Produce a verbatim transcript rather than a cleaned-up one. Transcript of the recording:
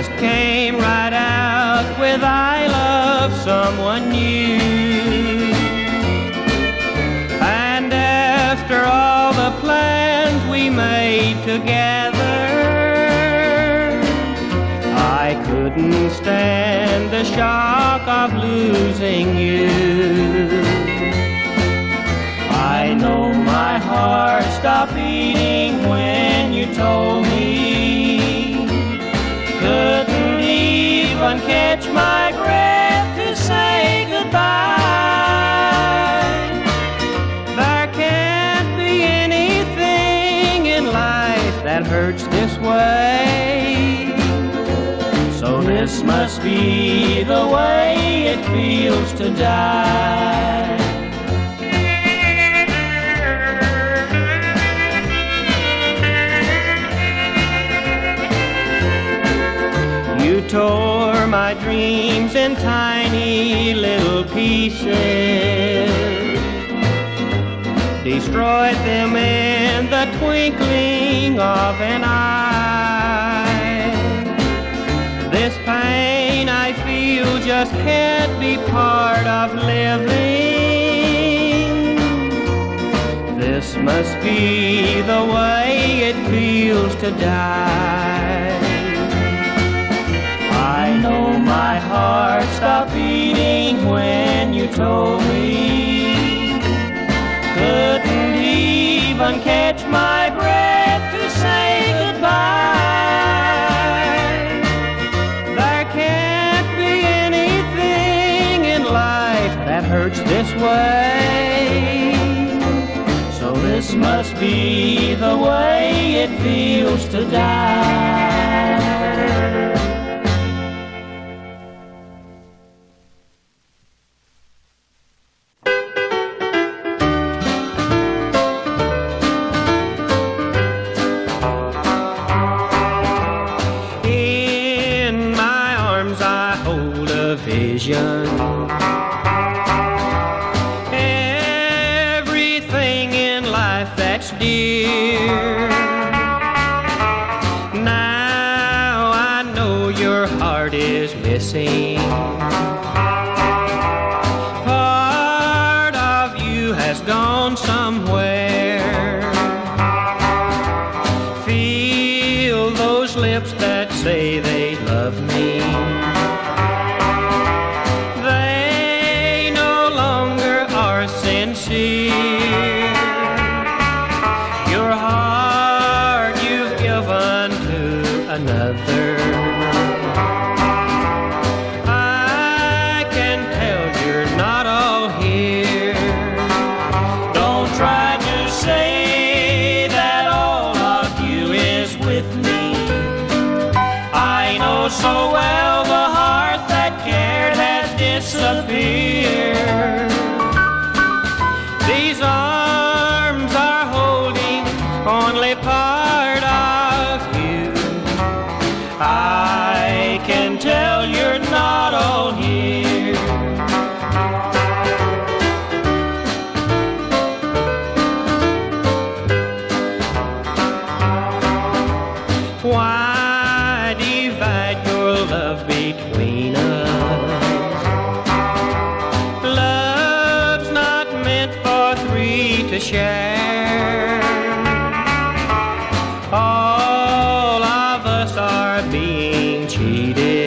just came right out with I love someone new. And after all the plans we made together, I couldn't stand the shock of losing you. I know my heart stopped beating when you told me. Couldn't even catch my breath to say goodbye. There can't be anything in life that hurts this way. So this must be the way it feels to die. You tore my dreams in tiny little pieces, destroyed them in the twinkling of an eye. This pain I feel just can't be part of living. This must be the way it feels to die. I know my heart stopped beating when you told me. Couldn't even catch my breath to say goodbye. There can't be anything in life that hurts this way. So this must be the way it feels to die. Everything in life that's dear. Now I know your heart is missing. Part of you has gone somewhere. Feel those lips that say they love me. Your heart you've given to another. I can tell you're not all here. Don't try to say that all of you is with me. I know so well the heart that cared has disappeared. These arms are holding only part of you. I can tell you're not all here. Why divide your love between us? To share. All of us are being cheated.